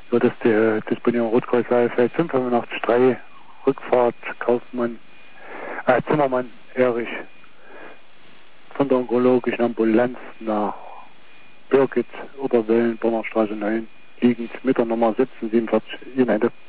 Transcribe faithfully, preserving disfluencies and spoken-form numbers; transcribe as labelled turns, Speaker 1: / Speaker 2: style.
Speaker 1: So, das ist die Disponierung Rotkreuz Saalfeld fünf acht drei, Rückfahrt Kaufmann, äh, Zimmermann Erich von der onkologischen Ambulanz nach Birgit, Oberwellen, Bonnerstraße neun, liegend mit der Nummer siebzehn siebenundvierzig, Ihnen Ende.